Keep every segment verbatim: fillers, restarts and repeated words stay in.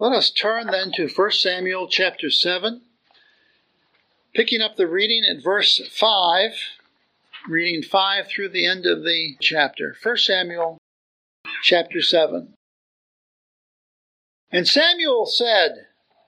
Let us turn then to First Samuel chapter seven, picking up the reading at verse five, reading five through the end of the chapter. First Samuel chapter seven. And Samuel said,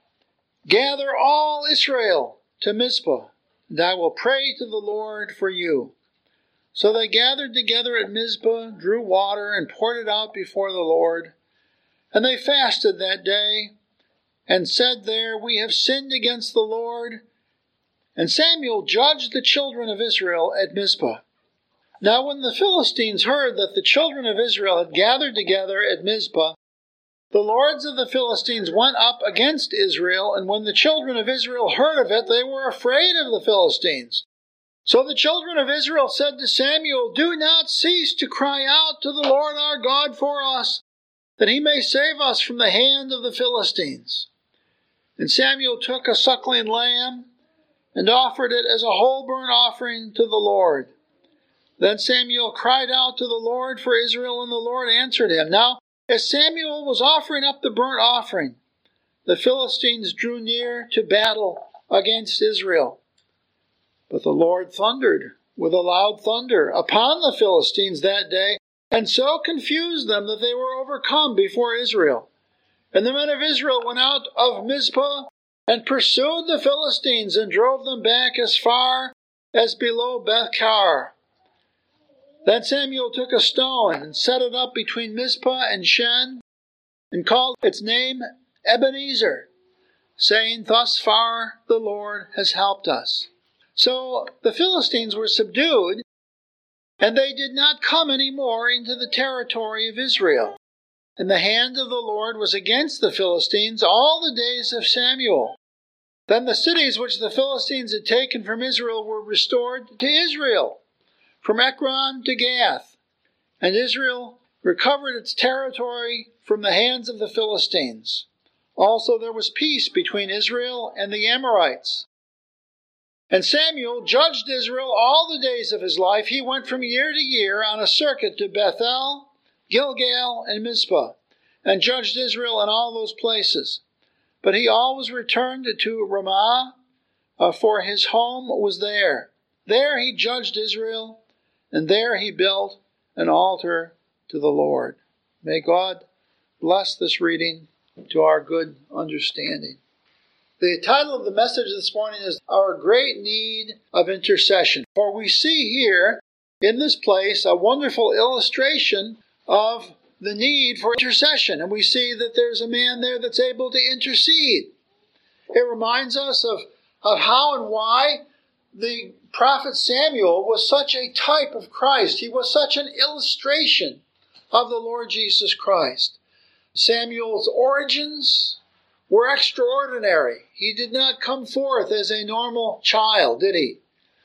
"Gather all Israel to Mizpah, and I will pray to the Lord for you." So they gathered together at Mizpah, drew water, and poured it out before the Lord. And they fasted that day, and said there, "We have sinned against the Lord." And Samuel judged the children of Israel at Mizpah. Now when the Philistines heard that the children of Israel had gathered together at Mizpah, the lords of the Philistines went up against Israel, and when the children of Israel heard of it, they were afraid of the Philistines. So the children of Israel said to Samuel, "Do not cease to cry out to the Lord our God for us, that he may save us from the hand of the Philistines." And Samuel took a suckling lamb and offered it as a whole burnt offering to the Lord. Then Samuel cried out to the Lord for Israel, and the Lord answered him. Now, as Samuel was offering up the burnt offering, the Philistines drew near to battle against Israel. But the Lord thundered with a loud thunder upon the Philistines that day, and so confused them that they were overcome before Israel. And the men of Israel went out of Mizpah and pursued the Philistines and drove them back as far as below Beth-kar. Then Samuel took a stone and set it up between Mizpah and Shen, and called its name Ebenezer, saying, "Thus far the Lord has helped us." So the Philistines were subdued, and they did not come any more into the territory of Israel. And the hand of the Lord was against the Philistines all the days of Samuel. Then the cities which the Philistines had taken from Israel were restored to Israel, from Ekron to Gath. And Israel recovered its territory from the hands of the Philistines. Also there was peace between Israel and the Amorites. And Samuel judged Israel all the days of his life. He went from year to year on a circuit to Bethel, Gilgal, and Mizpah, and judged Israel in all those places. But he always returned to Ramah, uh, for his home was there. There he judged Israel, and there he built an altar to the Lord. May God bless this reading to our good understanding. The title of the message this morning is Our Great Need of Intercession. For we see here in this place a wonderful illustration of the need for intercession. And we see that there's a man there that's able to intercede. It reminds us of, of how and why the prophet Samuel was such a type of Christ. He was such an illustration of the Lord Jesus Christ. Samuel's origins were extraordinary. He did not come forth as a normal child, did he?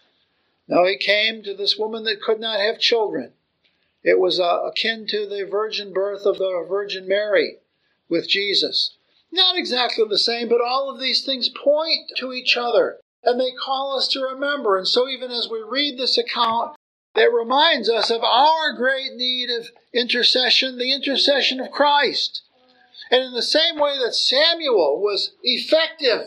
No, he came to this woman that could not have children. It was uh, akin to the virgin birth of the Virgin Mary with Jesus. Not exactly the same, but all of these things point to each other, and they call us to remember. And so even as we read this account, it reminds us of our great need of intercession, the intercession of Christ. And in the same way that Samuel was effective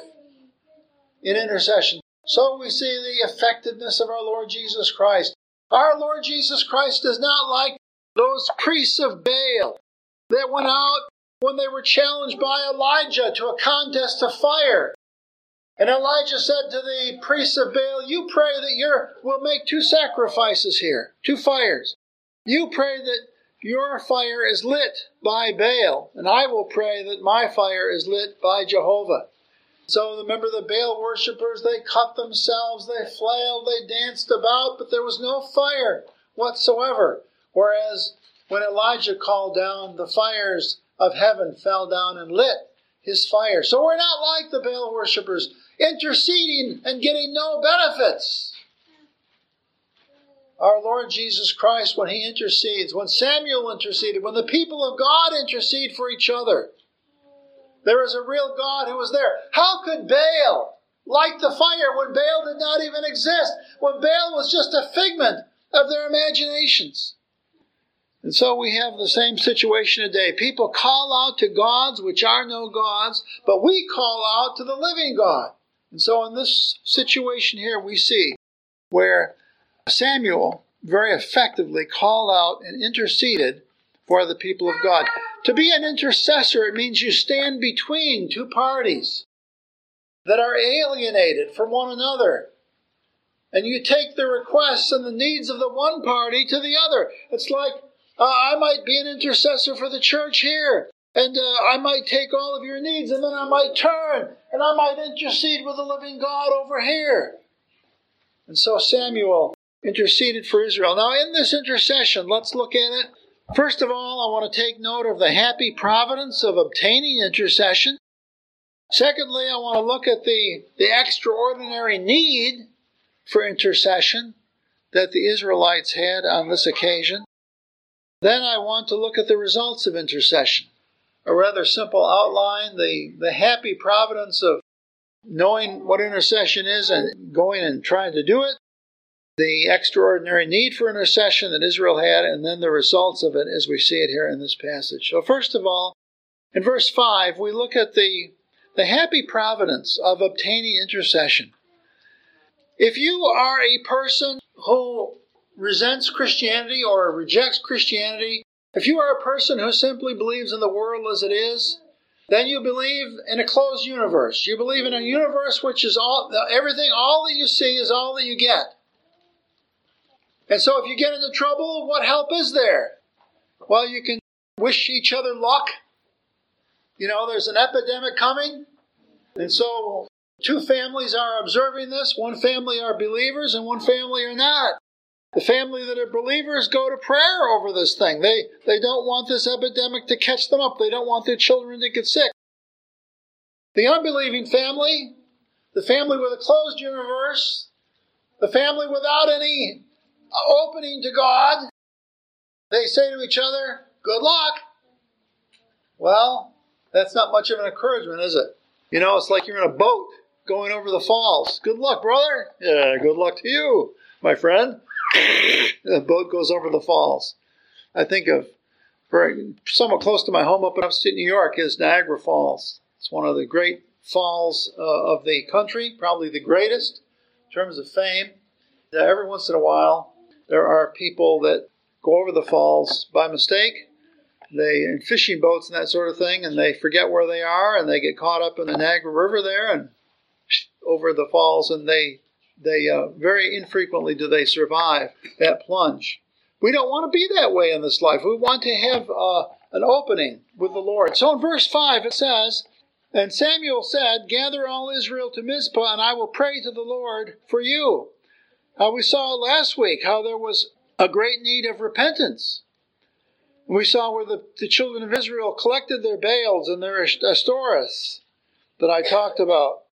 in intercession, so we see the effectiveness of our Lord Jesus Christ. Our Lord Jesus Christ is not like those priests of Baal that went out when they were challenged by Elijah to a contest of fire. And Elijah said to the priests of Baal, "You pray that you will make two sacrifices here, two fires. You pray that your fire is lit by Baal, and I will pray that my fire is lit by Jehovah." So remember the Baal worshippers, they cut themselves, they flailed, they danced about, but there was no fire whatsoever. Whereas when Elijah called down, the fires of heaven fell down and lit his fire. So we're not like the Baal worshippers, interceding and getting no benefits. Our Lord Jesus Christ, when he intercedes, when Samuel interceded, when the people of God intercede for each other, there is a real God who was there. How could Baal light the fire when Baal did not even exist? When Baal was just a figment of their imaginations? And so we have the same situation today. People call out to gods which are no gods, but we call out to the living God. And so in this situation here, we see where Samuel very effectively called out and interceded for the people of God. To be an intercessor, it means you stand between two parties that are alienated from one another. And you take the requests and the needs of the one party to the other. It's like, uh, I might be an intercessor for the church here, and uh, I might take all of your needs, and then I might turn, and I might intercede with the living God over here. And so Samuel interceded for Israel. Now, in this intercession, let's look at it. First of all, I want to take note of the happy providence of obtaining intercession. Secondly, I want to look at the, the extraordinary need for intercession that the Israelites had on this occasion. Then I want to look at the results of intercession. A rather simple outline, the, the happy providence of knowing what intercession is and going and trying to do it, the extraordinary need for intercession that Israel had, and then the results of it as we see it here in this passage. So first of all, in verse five, we look at the, the happy providence of obtaining intercession. If you are a person who resents Christianity or rejects Christianity, if you are a person who simply believes in the world as it is, then you believe in a closed universe. You believe in a universe which is all, everything, all that you see is all that you get. And so if you get into trouble, what help is there? Well, you can wish each other luck. You know, there's an epidemic coming. And so two families are observing this. One family are believers and one family are not. The family that are believers go to prayer over this thing. They, they don't want this epidemic to catch them up. They don't want their children to get sick. The unbelieving family, the family with a closed universe, the family without any opening to God, they say to each other, good luck. Well, that's not much of an encouragement, is it? You know, it's like you're in a boat going over the falls. Good luck, brother. Yeah, good luck to you, my friend. The boat goes over the falls. I think of, very somewhat close to my home up in upstate New York, is Niagara Falls. It's one of the great falls uh, of the country, probably the greatest in terms of fame. Uh, every once in a while, there are people that go over the falls by mistake. They in fishing boats and that sort of thing, and they forget where they are, and they get caught up in the Niagara River there and over the falls, and they they uh, very infrequently do they survive that plunge. We don't want to be that way in this life. We want to have uh, an opening with the Lord. So in verse five it says, and Samuel said, gather all Israel to Mizpah, and I will pray to the Lord for you. Uh, we saw last week how there was a great need of repentance. We saw where the, the children of Israel collected their Baals and their Ashtoreths that I talked about.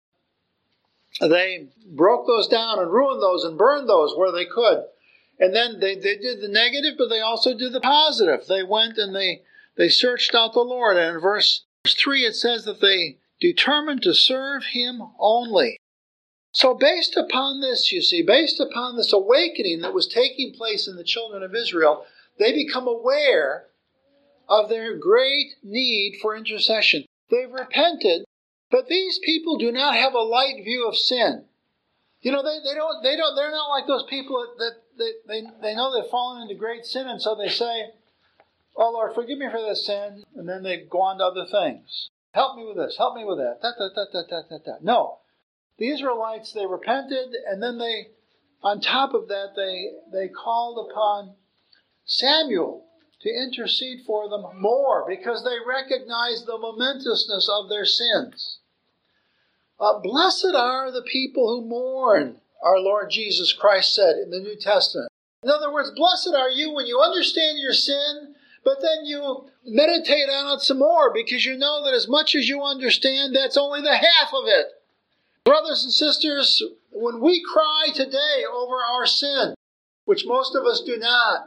They broke those down and ruined those and burned those where they could. And then they, they did the negative, but they also did the positive. They went and they, they searched out the Lord. And in verse three it says that they determined to serve Him only. So based upon this, you see, based upon this awakening that was taking place in the children of Israel, they become aware of their great need for intercession. They've repented, but these people do not have a light view of sin. You know, they, they don't, they don't, they're not like those people that, that they, they, they know they've fallen into great sin, and so they say, oh Lord, forgive me for this sin, and then they go on to other things. Help me with this, help me with that, da, da, da, da, da, da, da. No. The Israelites, they repented, and then they, on top of that, they, they called upon Samuel to intercede for them more because they recognized the momentousness of their sins. Uh, Blessed are the people who mourn, our Lord Jesus Christ said in the New Testament. In other words, blessed are you when you understand your sin, but then you meditate on it some more because you know that as much as you understand, that's only the half of it. Brothers and sisters, when we cry today over our sin, which most of us do not,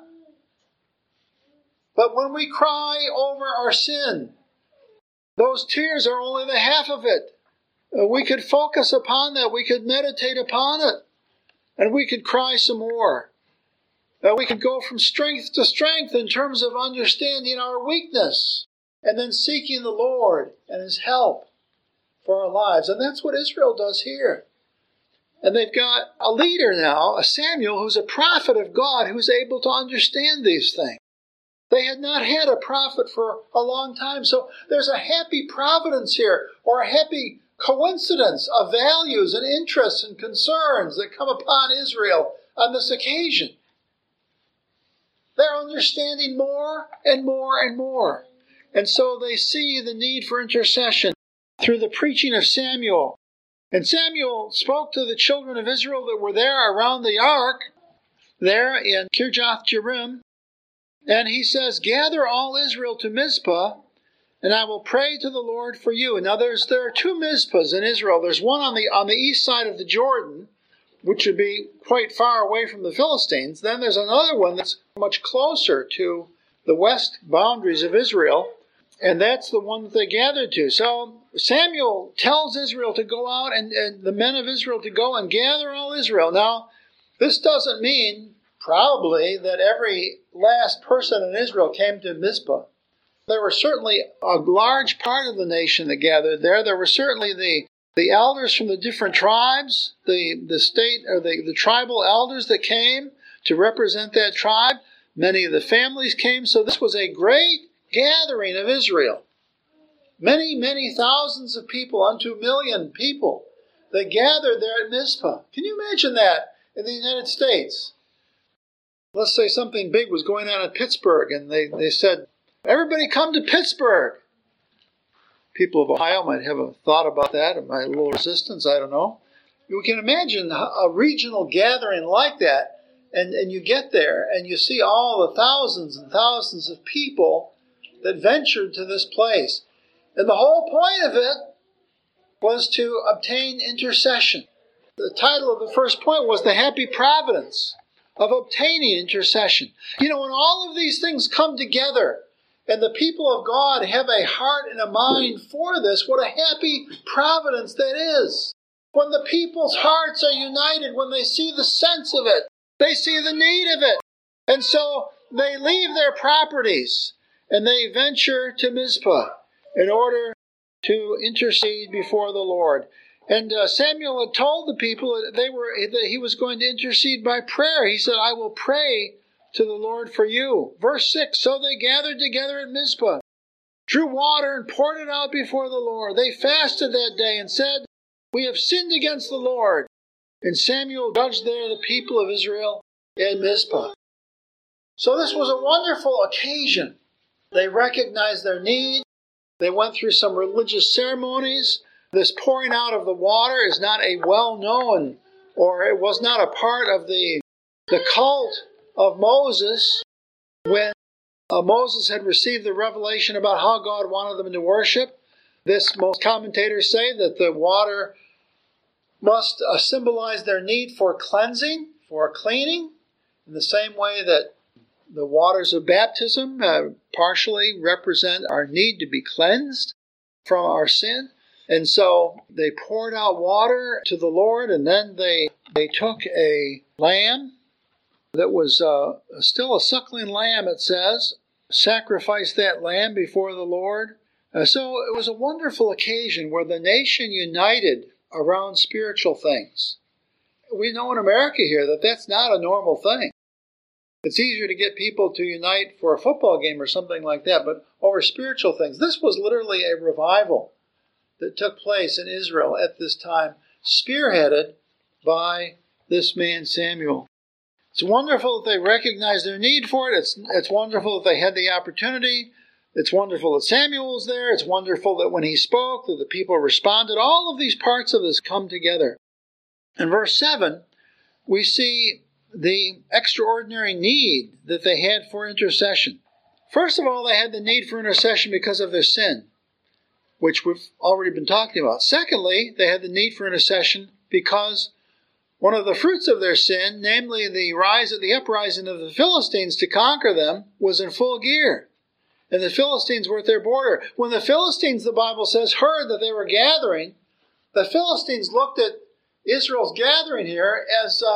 but when we cry over our sin, those tears are only the half of it. We could focus upon that. We could meditate upon it. And we could cry some more. Uh, we can go from strength to strength in terms of understanding our weakness and then seeking the Lord and His help for our lives. And that's what Israel does here. And they've got a leader now, a Samuel, who's a prophet of God, who's able to understand these things. They had not had a prophet for a long time. So there's a happy providence here, or a happy coincidence of values and interests and concerns that come upon Israel on this occasion. They're understanding more and more and more. And so they see the need for intercession through the preaching of Samuel. And Samuel spoke to the children of Israel that were there around the ark, there in Kirjath Jearim. And he says, gather all Israel to Mizpah, and I will pray to the Lord for you. And now there's there are two Mizpahs in Israel. There's one on the on the east side of the Jordan, which would be quite far away from the Philistines. Then there's another one that's much closer to the west boundaries of Israel, and that's the one that they gathered to. So Samuel tells Israel to go out, and, and the men of Israel to go and gather all Israel. Now, this doesn't mean, probably, that every last person in Israel came to Mizpah. There were certainly a large part of the nation that gathered there. There were certainly the The elders from the different tribes, the, the state or the, the tribal elders that came to represent that tribe. Many of the families came, so this was a great gathering of Israel. Many, many thousands of people, unto a million people, that gathered there at Mizpah. Can you imagine that in the United States? Let's say something big was going on in Pittsburgh, and they, they said, everybody come to Pittsburgh. People of Ohio might have a thought about that, or might a little resistance, I don't know. You can imagine a regional gathering like that, and, and you get there, and you see all the thousands and thousands of people that ventured to this place. And the whole point of it was to obtain intercession. The title of the first point was The Happy Providence of Obtaining Intercession. You know, when all of these things come together, and the people of God have a heart and a mind for this, what a happy providence that is. When the people's hearts are united, when they see the sense of it, they see the need of it. And so they leave their properties and they venture to Mizpah in order to intercede before the Lord. And uh, Samuel had told the people that they were that he was going to intercede by prayer. He said, I will pray to the Lord for you. Verse six, so they gathered together at Mizpah, drew water and poured it out before the Lord. They fasted that day and said, we have sinned against the Lord. And Samuel judged there the people of Israel at Mizpah. So this was a wonderful occasion. They recognized their need. They went through some religious ceremonies. This pouring out of the water is not a well-known, or it was not a part of the, the cult of Moses when uh, Moses had received the revelation about how God wanted them to worship. This, most commentators say that the water must uh, symbolize their need for cleansing, for cleaning, in the same way that the waters of baptism uh, partially represent our need to be cleansed from our sin. And so they poured out water to the Lord, and then they, they took a lamb that was uh, still a suckling lamb, it says, sacrificed that lamb before the Lord. Uh, so it was a wonderful occasion where the nation united around spiritual things. We know in America here that that's not a normal thing. It's easier to get people to unite for a football game or something like that, but over spiritual things. This was literally a revival that took place in Israel at this time, spearheaded by this man Samuel. It's wonderful that they recognized their need for it. It's, it's wonderful that they had the opportunity. It's wonderful that Samuel was there. It's wonderful that when he spoke, that the people responded. All of these parts of this come together. In verse seven, we see the extraordinary need that they had for intercession. First of all, they had the need for intercession because of their sin, which we've already been talking about. Secondly, they had the need for intercession because one of the fruits of their sin, namely the rise of the uprising of the Philistines to conquer them, was in full gear. And the Philistines were at their border. When the Philistines, the Bible says, heard that they were gathering, the Philistines looked at Israel's gathering here as uh,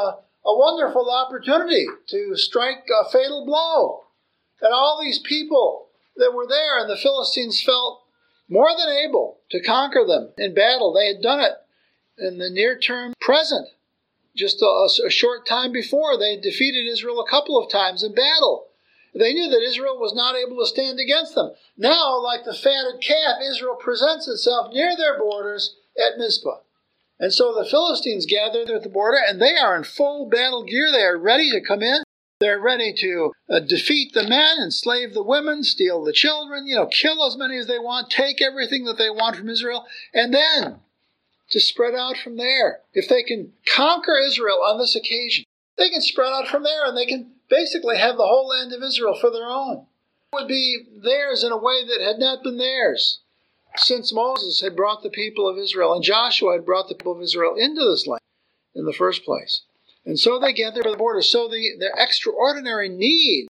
a wonderful opportunity to strike a fatal blow. And all these people that were there, and the Philistines felt more than able to conquer them in battle. They had done it in the near term present. Just a, a short time before, they had defeated Israel a couple of times in battle. They knew that Israel was not able to stand against them. Now, like the fatted calf, Israel presents itself near their borders at Mizpah. And so the Philistines gather at the border, and they are in full battle gear. They are ready to come in. They're ready to uh, defeat the men, enslave the women, steal the children, you know, kill as many as they want, take everything that they want from Israel, and then to spread out from there. If they can conquer Israel on this occasion, they can spread out from there, and they can basically have the whole land of Israel for their own. It would be theirs in a way that had not been theirs since Moses had brought the people of Israel, and Joshua had brought the people of Israel into this land in the first place. And so they gathered by the border. So the, the extraordinary need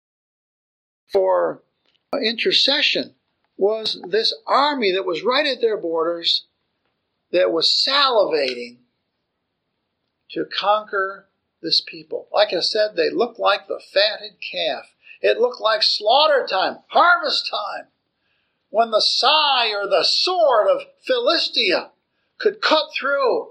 for intercession was this army that was right at their borders that was salivating to conquer this people. Like I said, they looked like the fatted calf. It looked like slaughter time, harvest time, when the sigh or the sword of Philistia could cut through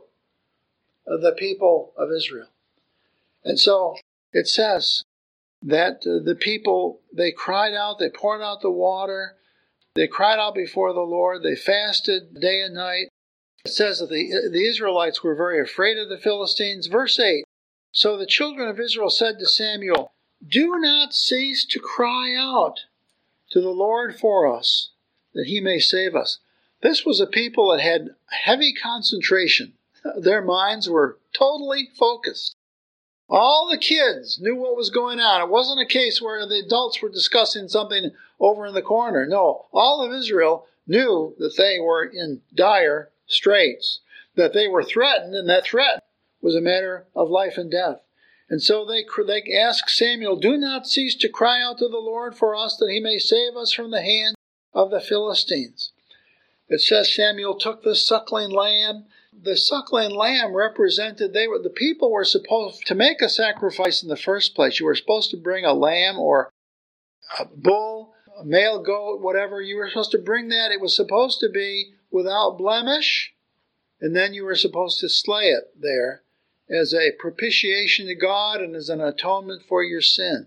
the people of Israel. And so it says that uh, the people, they cried out, they poured out the water, they cried out before the Lord, they fasted day and night. It says that the, the Israelites were very afraid of the Philistines. Verse eight, so the children of Israel said to Samuel, do not cease to cry out to the Lord for us, that he may save us. This was a people that had heavy concentration. Their minds were totally focused. All the kids knew what was going on. It wasn't a case where the adults were discussing something over in the corner. No, all of Israel knew that they were in dire straits, that they were threatened, and that threat was a matter of life and death. And so they, they asked Samuel, do not cease to cry out to the Lord for us, that he may save us from the hand of the Philistines. It says Samuel took the suckling lamb. The suckling lamb represented, they were the people were supposed to make a sacrifice in the first place. You were supposed to bring a lamb or a bull, a male goat, whatever. You were supposed to bring that. It was supposed to be without blemish, and then you were supposed to slay it there as a propitiation to God and as an atonement for your sin.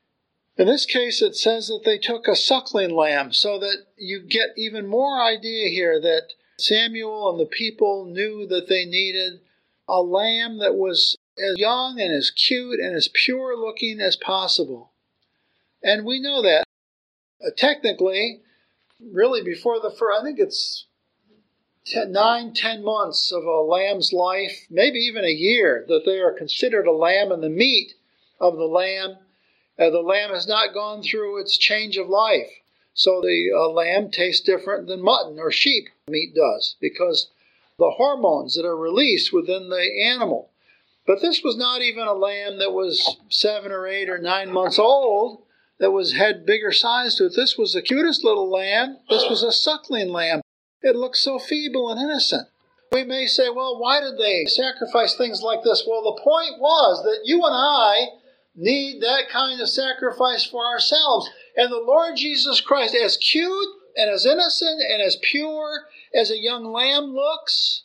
In this case, it says that they took a suckling lamb, so that you get even more idea here that Samuel and the people knew that they needed a lamb that was as young and as cute and as pure looking as possible. And we know that. Uh, technically, really before the first, I think it's ten, nine, ten months of a lamb's life, maybe even a year, that they are considered a lamb, and the meat of the lamb, uh, the lamb has not gone through its change of life. So the uh, lamb tastes different than mutton or sheep meat does, because the hormones that are released within the animal. But this was not even a lamb that was seven or eight or nine months old, that was had bigger size to it. This was the cutest little lamb. This was a suckling lamb. It looked so feeble and innocent. We may say, well, why did they sacrifice things like this? Well, the point was that you and I need that kind of sacrifice for ourselves. And the Lord Jesus Christ, as cute and as innocent and as pure as a young lamb looks,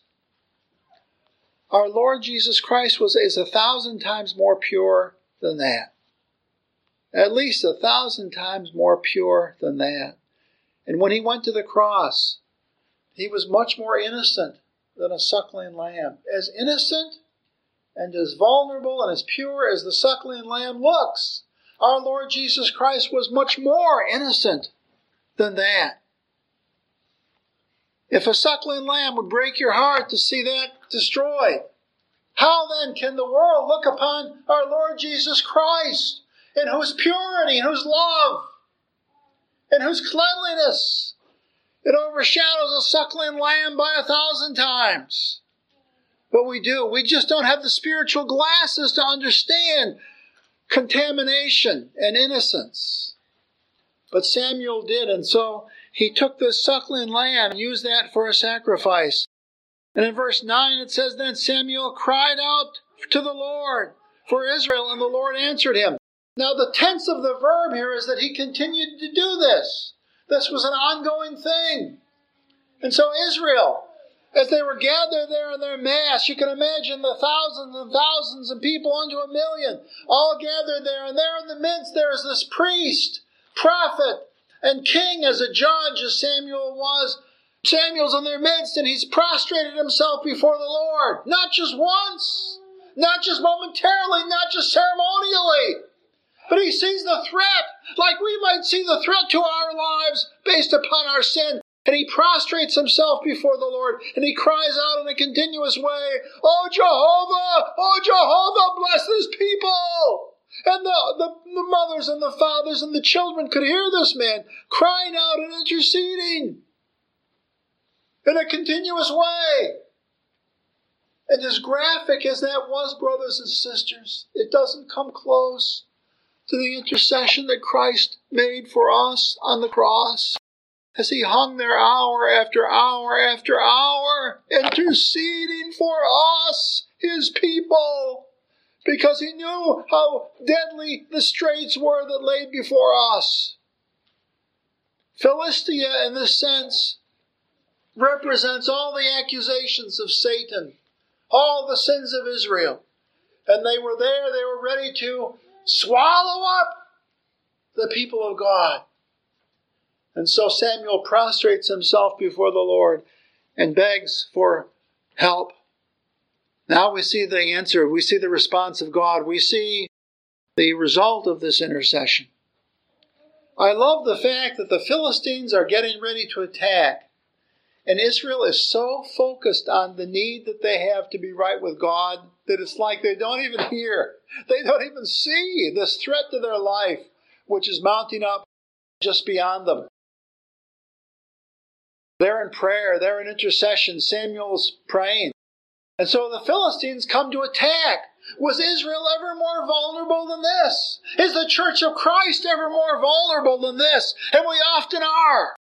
our Lord Jesus Christ was is a thousand times more pure than that. At least a thousand times more pure than that. And when he went to the cross, he was much more innocent than a suckling lamb. As innocent and as vulnerable and as pure as the suckling lamb looks, our Lord Jesus Christ was much more innocent than that. If a suckling lamb would break your heart to see that destroyed, how then can the world look upon our Lord Jesus Christ, in whose purity, in whose love, in whose cleanliness it overshadows a suckling lamb by a thousand times? But we do. We just don't have the spiritual glasses to understand contamination and innocence. But Samuel did, and so he took this suckling lamb and used that for a sacrifice. And in verse nine it says, then Samuel cried out to the Lord for Israel, and the Lord answered him. Now the tense of the verb here is that he continued to do this. This was an ongoing thing. And so Israel, as they were gathered there in their mass, you can imagine the thousands and thousands of people unto a million, all gathered there. And there in the midst there is this priest, prophet, and king as a judge, as Samuel was. Samuel's in their midst, and he's prostrated himself before the Lord. Not just once, not just momentarily, not just ceremonially, but he sees the threat, like we might see the threat to our lives based upon our sin. And he prostrates himself before the Lord, and he cries out in a continuous way, "Oh Jehovah, oh Jehovah, bless this people." And the, the, the mothers and the fathers and the children could hear this man crying out and interceding in a continuous way. And as graphic as that was, brothers and sisters, it doesn't come close to the intercession that Christ made for us on the cross, as he hung there hour after hour after hour, interceding for us, his people, because he knew how deadly the straits were that lay before us. Philistia, in this sense, represents all the accusations of Satan, all the sins of Israel. And they were there, they were ready to swallow up the people of God. And so Samuel prostrates himself before the Lord and begs for help. Now we see the answer. We see the response of God. We see the result of this intercession. I love the fact that the Philistines are getting ready to attack. And Israel is so focused on the need that they have to be right with God that it's like they don't even hear. They don't even see this threat to their life, which is mounting up just beyond them. They're in prayer. They're in intercession. Samuel's praying. And so the Philistines come to attack. Was Israel ever more vulnerable than this? Is the Church of Christ ever more vulnerable than this? And we often are.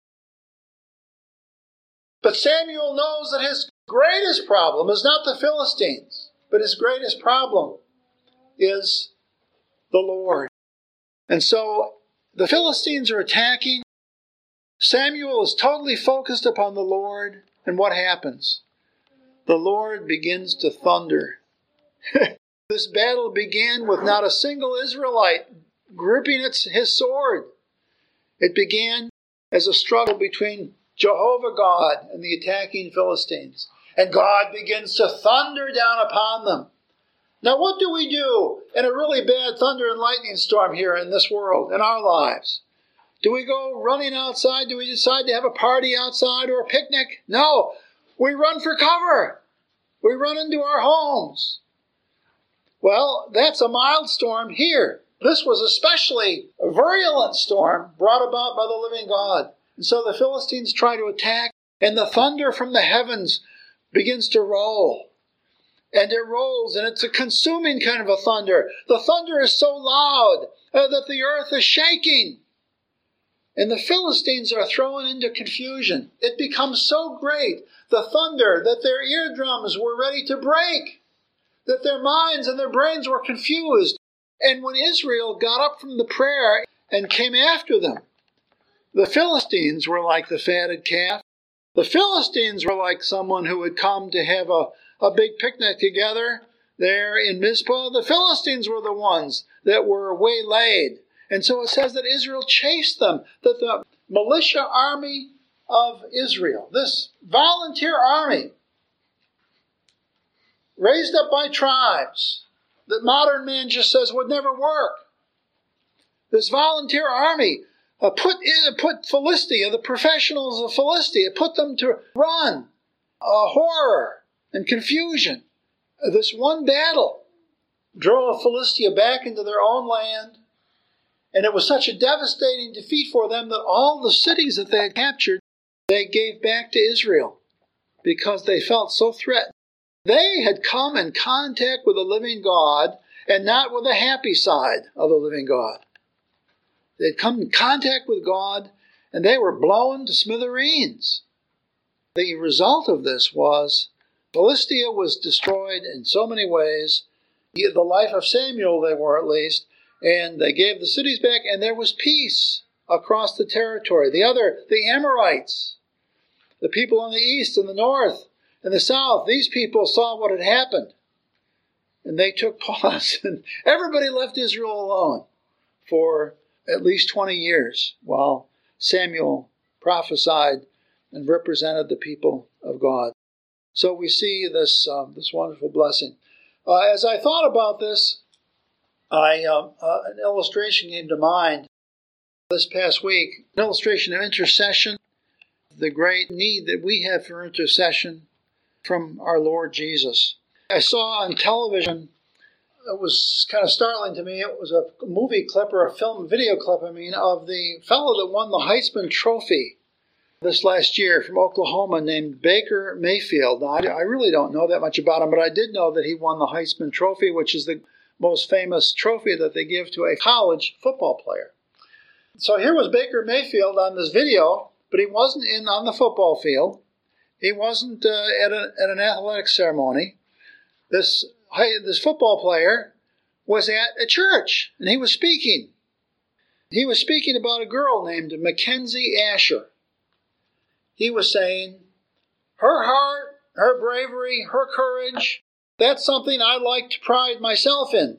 But Samuel knows that his greatest problem is not the Philistines, but his greatest problem is the Lord. And so the Philistines are attacking. Samuel is totally focused upon the Lord, and what happens? The Lord begins to thunder. This battle began with not a single Israelite gripping its, his sword. It began as a struggle between Jehovah God and the attacking Philistines. And God begins to thunder down upon them. Now what do we do in a really bad thunder and lightning storm here in this world, in our lives? Do we go running outside? Do we decide to have a party outside or a picnic? No. We run for cover. We run into our homes. Well, that's a mild storm here. This was especially a virulent storm brought about by the living God. And so the Philistines try to attack, and the thunder from the heavens begins to roll. And it rolls, and it's a consuming kind of a thunder. The thunder is so loud uh, that the earth is shaking. And the Philistines are thrown into confusion. It becomes so great, the thunder, that their eardrums were ready to break, that their minds and their brains were confused. And when Israel got up from the prayer and came after them, the Philistines were like the fatted calf. The Philistines were like someone who had come to have a, a big picnic together there in Mizpah. The Philistines were the ones that were waylaid. And so it says that Israel chased them, that the militia army of Israel, this volunteer army, raised up by tribes, that modern man just says would never work. This volunteer army uh, put in, put Philistia, the professionals of Philistia, put them to run uh, horror and confusion. Uh, this one battle drove Philistia back into their own land. And it was such a devastating defeat for them that all the cities that they had captured, they gave back to Israel because they felt so threatened. They had come in contact with the living God and not with the happy side of the living God. They had come in contact with God and they were blown to smithereens. The result of this was Philistia was destroyed in so many ways, the life of Samuel they were at least, and they gave the cities back, and there was peace across the territory. The other, the Amorites, the people on the east and the north and the south, these people saw what had happened. And they took pause, and everybody left Israel alone for at least twenty years while Samuel prophesied and represented the people of God. So we see this um, this wonderful blessing. Uh, as I thought about this, I uh, uh, an illustration came to mind this past week, an illustration of intercession, the great need that we have for intercession from our Lord Jesus. I saw on television, it was kind of startling to me, it was a movie clip or a film video clip, I mean, of the fellow that won the Heisman Trophy this last year from Oklahoma named Baker Mayfield. Now, I, I really don't know that much about him, but I did know that he won the Heisman Trophy, which is the most famous trophy that they give to a college football player. So here was Baker Mayfield on this video, but he wasn't in on the football field. He wasn't uh, at, a, at an athletic ceremony. This, this football player was at a church, and he was speaking. He was speaking about a girl named Mackenzie Asher. He was saying, her heart, her bravery, her courage, that's something I like to pride myself in.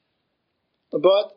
But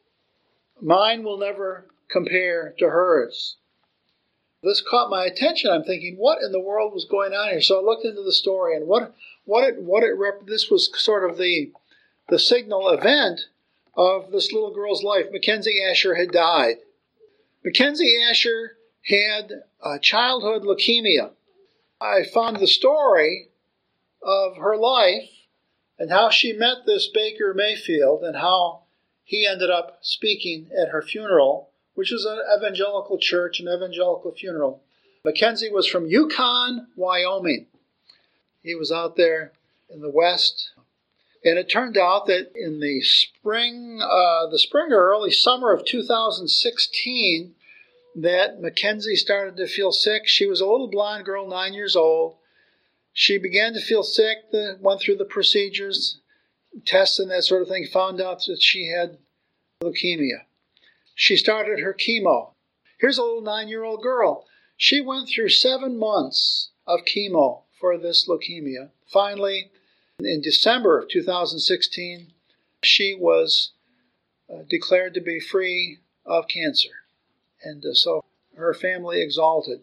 mine will never compare to hers. This caught my attention. I'm thinking, what in the world was going on here? So I looked into the story, and what what it what it rep- this was sort of the the signal event of this little girl's life. Mackenzie Asher had died. Mackenzie Asher had uh, childhood leukemia. I found the story of her life and how she met this Baker Mayfield and how he ended up speaking at her funeral, which was an evangelical church, an evangelical funeral. Mackenzie was from Yukon, Wyoming. He was out there in the West. And it turned out that in the spring, uh, the spring or early summer of two thousand sixteen, that Mackenzie started to feel sick. She was a little blonde girl, nine years old. She began to feel sick, went through the procedures, tests and that sort of thing, found out that she had leukemia. She started her chemo. Here's a little nine-year-old girl. She went through seven months of chemo for this leukemia. Finally, in December of two thousand sixteen, she was uh, declared to be free of cancer. And uh, so her family exalted.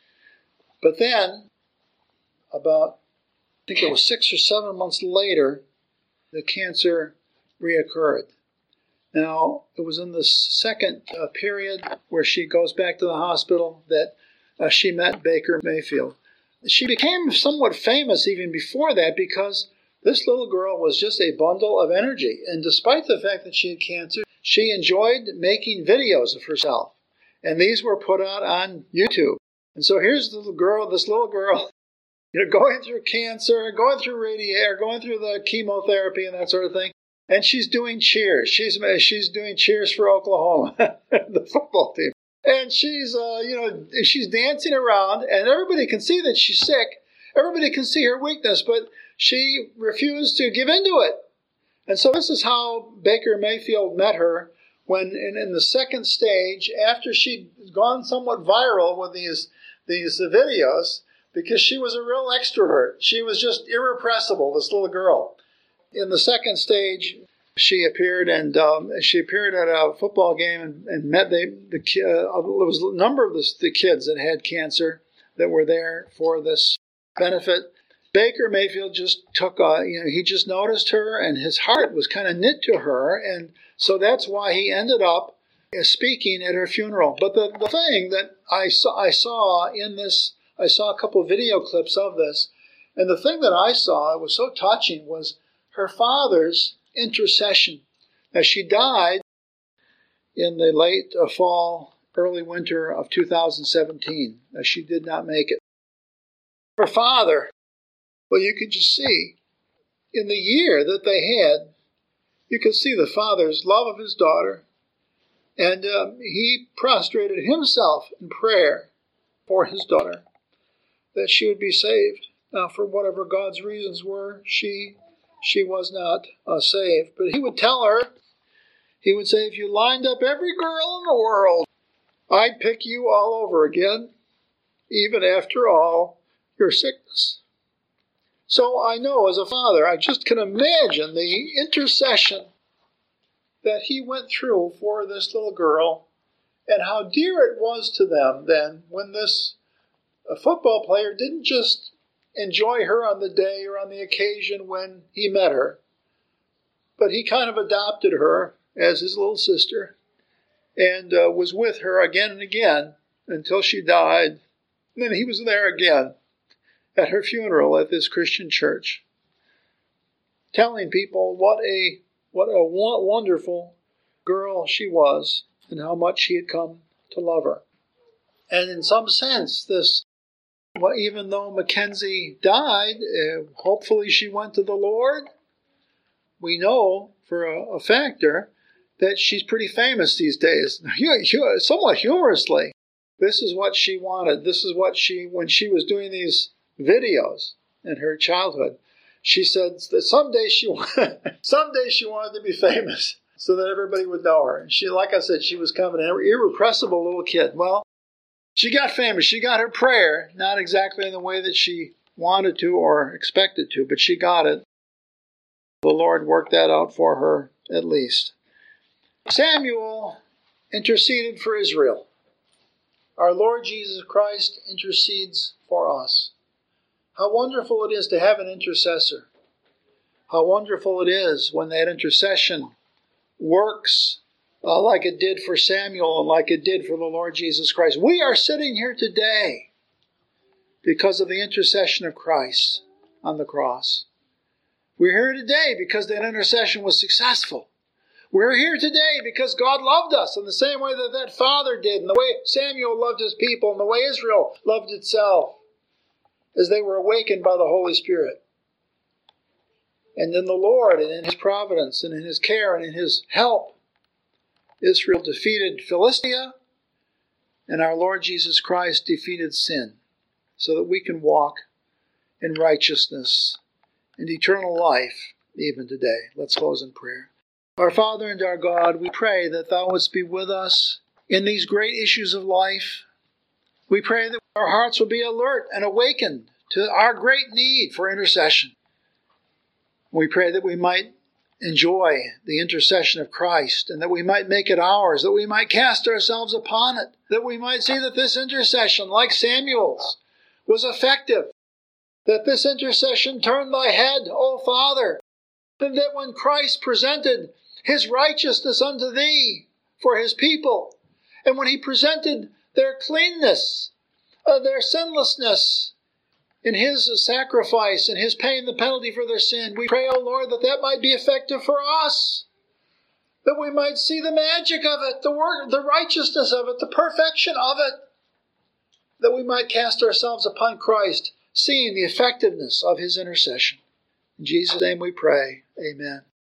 But then, about, I think it was six or seven months later, the cancer reoccurred. Now, it was in the second uh, period where she goes back to the hospital that uh, she met Baker Mayfield. She became somewhat famous even before that because this little girl was just a bundle of energy. And despite the fact that she had cancer, she enjoyed making videos of herself. And these were put out on YouTube. And so here's the little girl, this little girl, you know, going through cancer, going through radiation, going through the chemotherapy and that sort of thing. And she's doing cheers. She's she's doing cheers for Oklahoma, the football team. And she's, uh, you know, she's dancing around, and everybody can see that she's sick. Everybody can see her weakness, but she refused to give into it. And so this is how Baker Mayfield met her. When in, in the second stage, after she'd gone somewhat viral with these these videos, because she was a real extrovert. She was just irrepressible, this little girl. In the second stage, she appeared and um, she appeared at a football game and, and met the the uh, there was a number of the, the kids that had cancer that were there for this benefit. Baker Mayfield just took a, you know, he just noticed her, and his heart was kind of knit to her, and so that's why he ended up speaking at her funeral. But the, the thing that I saw, I saw in this, I saw a couple of video clips of this, and the thing that I saw that was so touching was her father's intercession. Now, she died in the late uh, fall, early winter of two thousand seventeen. Now, she did not make it. Her father, well, you could just see in the year that they had, you could see the father's love of his daughter, and um, he prostrated himself in prayer for his daughter, that she would be saved. Now, for whatever God's reasons were, she she was not uh, saved. But he would tell her, he would say, if you lined up every girl in the world, I'd pick you all over again, even after all your sickness. So I know as a father, I just can imagine the intercession that he went through for this little girl and how dear it was to them then when this a football player didn't just enjoy her on the day or on the occasion when he met her, but he kind of adopted her as his little sister and uh, was with her again and again until she died. And then he was there again at her funeral at this Christian church, telling people what a what a wonderful girl she was and how much he had come to love her. And in some sense, this, well, even though Mackenzie died, uh, hopefully she went to the Lord. We know for a, a factor that she's pretty famous these days, somewhat humorously. This is what she wanted. This is what she, when she was doing these videos in her childhood, she said that someday she someday she wanted to be famous so that everybody would know her. And she, like I said, she was kind of an irrepressible little kid. Well, she got famous. She got her prayer, not exactly in the way that she wanted to or expected to, but she got it. The Lord worked that out for her at least. Samuel interceded for Israel. Our Lord Jesus Christ intercedes for us. How wonderful it is to have an intercessor. How wonderful it is when that intercession works uh, like it did for Samuel and like it did for the Lord Jesus Christ. We are sitting here today because of the intercession of Christ on the cross. We're here today because that intercession was successful. We're here today because God loved us in the same way that that father did, and the way Samuel loved his people, and the way Israel loved itself, as they were awakened by the Holy Spirit. And in the Lord, and in His providence, and in His care, and in His help, Israel defeated Philistia, and our Lord Jesus Christ defeated sin, so that we can walk in righteousness and eternal life even today. Let's close in prayer. Our Father and our God, we pray that Thou wouldst be with us in these great issues of life. We pray that our hearts will be alert and awakened to our great need for intercession. We pray that we might enjoy the intercession of Christ and that we might make it ours, that we might cast ourselves upon it, that we might see that this intercession, like Samuel's, was effective, that this intercession turned Thy head, O Father, and that when Christ presented His righteousness unto Thee for His people, and when He presented their cleanness, uh, their sinlessness in His sacrifice and His paying the penalty for their sin, we pray, O Lord, that that might be effective for us, that we might see the magic of it, the work, the righteousness of it, the perfection of it, that we might cast ourselves upon Christ, seeing the effectiveness of His intercession. In Jesus' name we pray. Amen.